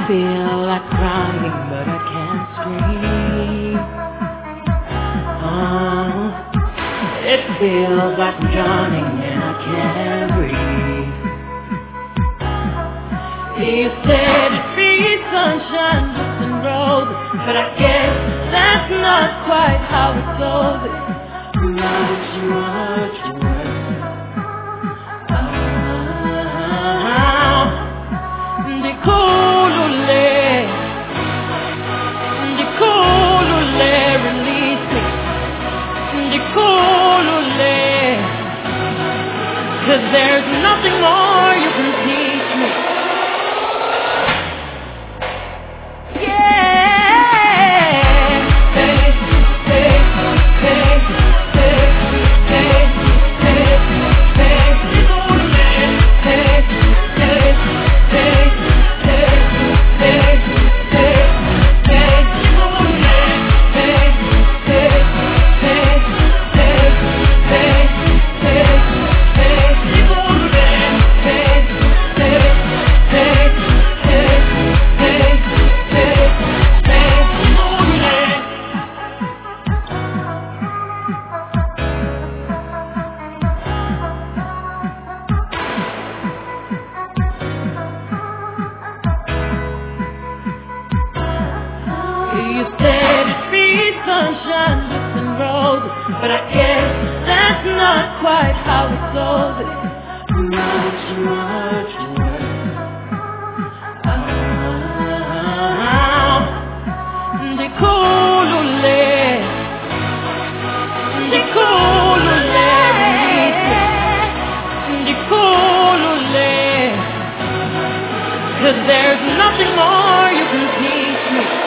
feel like crying, but I can't scream. Oh, it feels like I'm drowning and I can't breathe. You said free sunshine, just and roses, but I guess that's not quite how it goes. It's much worse. Release me. 'Cause there's nothing more you can teach me. You said free sunshine, just and roses, but I guess that's not quite how it goes. It's much worse. Cause there's nothing more you can teach me.